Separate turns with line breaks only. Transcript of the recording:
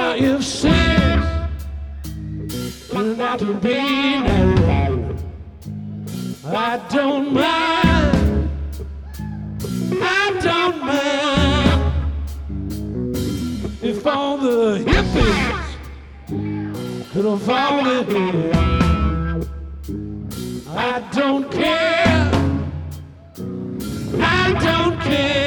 if sin is not to be known, I don't mind. I don't mind if all the hippies could have fallen here. I don't care. I don't care.